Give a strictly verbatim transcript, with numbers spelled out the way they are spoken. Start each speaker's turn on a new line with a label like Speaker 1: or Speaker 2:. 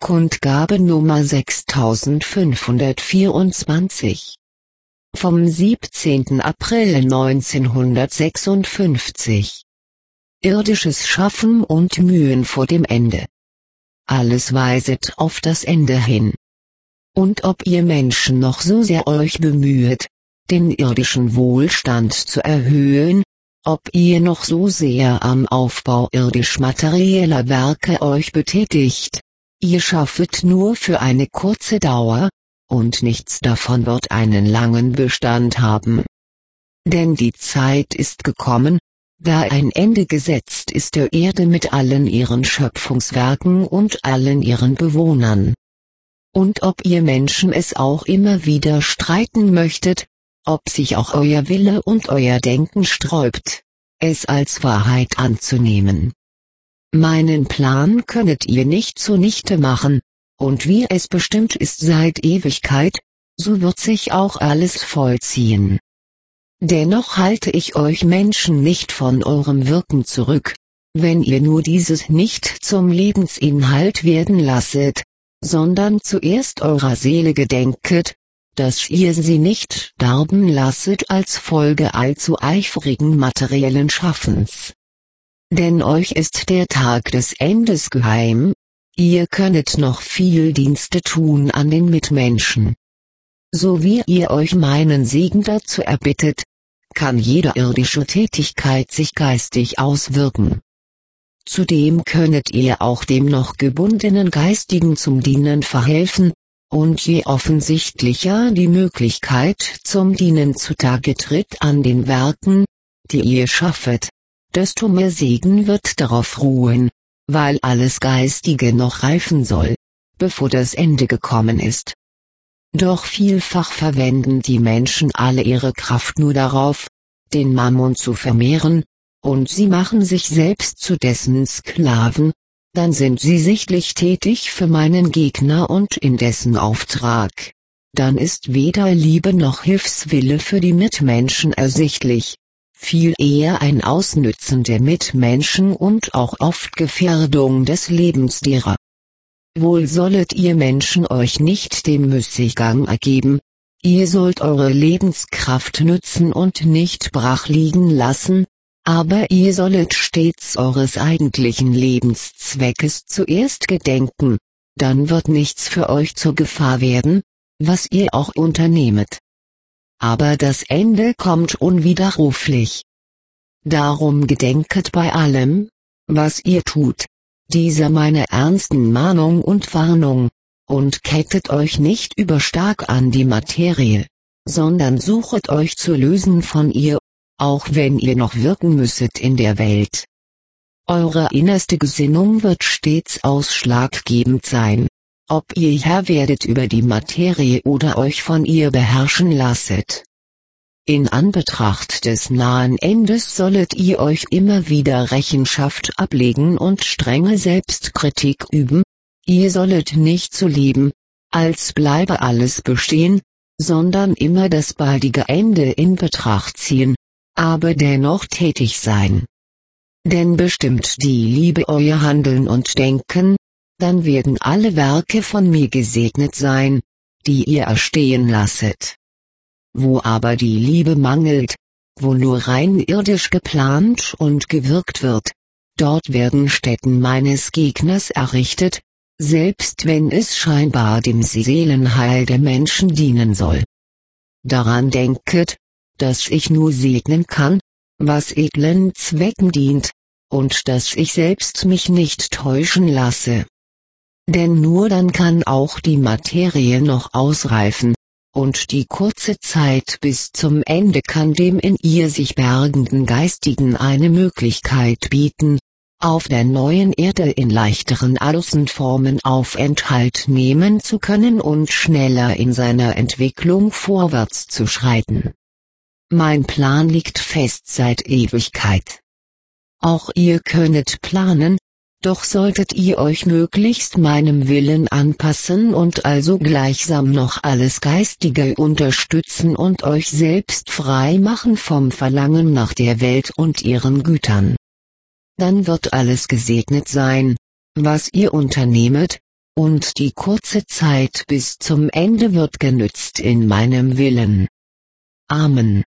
Speaker 1: Kundgabe Nummer sechstausendfünfhundertvierundzwanzig. Vom siebzehnten April neunzehnhundertsechsundfünfzig. Irdisches Schaffen und Mühen vor dem Ende. Alles weiset auf das Ende hin. Und ob ihr Menschen noch so sehr euch bemüht, den irdischen Wohlstand zu erhöhen, ob ihr noch so sehr am Aufbau irdisch-materieller Werke euch betätigt, ihr schaffet nur für eine kurze Dauer, und nichts davon wird einen langen Bestand haben. Denn die Zeit ist gekommen, da ein Ende gesetzt ist der Erde mit allen ihren Schöpfungswerken und allen ihren Bewohnern. Und ob ihr Menschen es auch immer wieder streiten möchtet, ob sich auch euer Wille und euer Denken sträubt, es als Wahrheit anzunehmen. Meinen Plan könnet ihr nicht zunichte machen, und wie es bestimmt ist seit Ewigkeit, so wird sich auch alles vollziehen. Dennoch halte ich euch Menschen nicht von eurem Wirken zurück, wenn ihr nur dieses nicht zum Lebensinhalt werden lasset, sondern zuerst eurer Seele gedenket, dass ihr sie nicht darben lasset als Folge allzu eifrigen materiellen Schaffens. Denn euch ist der Tag des Endes geheim, ihr könnet noch viel Dienste tun an den Mitmenschen. So wie ihr euch meinen Segen dazu erbittet, kann jede irdische Tätigkeit sich geistig auswirken. Zudem könnet ihr auch dem noch gebundenen Geistigen zum Dienen verhelfen, und je offensichtlicher die Möglichkeit zum Dienen zutage tritt an den Werken, die ihr schaffet, desto mehr Segen wird darauf ruhen, weil alles Geistige noch reifen soll, bevor das Ende gekommen ist. Doch vielfach verwenden die Menschen alle ihre Kraft nur darauf, den Mammon zu vermehren, und sie machen sich selbst zu dessen Sklaven, dann sind sie sichtlich tätig für meinen Gegner und in dessen Auftrag. Dann ist weder Liebe noch Hilfswille für die Mitmenschen ersichtlich, viel eher ein Ausnützen der Mitmenschen und auch oft Gefährdung des Lebens derer. Wohl sollet ihr Menschen euch nicht dem Müßiggang ergeben, ihr sollt eure Lebenskraft nützen und nicht brach liegen lassen, aber ihr sollet stets eures eigentlichen Lebenszweckes zuerst gedenken, dann wird nichts für euch zur Gefahr werden, was ihr auch unternehmet. Aber das Ende kommt unwiderruflich. Darum gedenket bei allem, was ihr tut, dieser meine ernsten Mahnung und Warnung, und kettet euch nicht überstark an die Materie, sondern suchet euch zu lösen von ihr, auch wenn ihr noch wirken müsset in der Welt. Eure innerste Gesinnung wird stets ausschlaggebend sein, ob ihr Herr werdet über die Materie oder euch von ihr beherrschen lasset. In Anbetracht des nahen Endes sollet ihr euch immer wieder Rechenschaft ablegen und strenge Selbstkritik üben, ihr sollet nicht so leben, als bleibe alles bestehen, sondern immer das baldige Ende in Betracht ziehen, aber dennoch tätig sein. Denn bestimmt die Liebe euer Handeln und Denken, dann werden alle Werke von mir gesegnet sein, die ihr erstehen lasset. Wo aber die Liebe mangelt, wo nur rein irdisch geplant und gewirkt wird, dort werden Stätten meines Gegners errichtet, selbst wenn es scheinbar dem Seelenheil der Menschen dienen soll. Daran denket, dass ich nur segnen kann, was edlen Zwecken dient, und dass ich selbst mich nicht täuschen lasse. Denn nur dann kann auch die Materie noch ausreifen, und die kurze Zeit bis zum Ende kann dem in ihr sich bergenden Geistigen eine Möglichkeit bieten, auf der neuen Erde in leichteren Außenformen Aufenthalt nehmen zu können und schneller in seiner Entwicklung vorwärts zu schreiten. Mein Plan liegt fest seit Ewigkeit. Auch ihr könnet planen, doch solltet ihr euch möglichst meinem Willen anpassen und also gleichsam noch alles Geistige unterstützen und euch selbst frei machen vom Verlangen nach der Welt und ihren Gütern. Dann wird alles gesegnet sein, was ihr unternehmet, und die kurze Zeit bis zum Ende wird genützt in meinem Willen. Amen.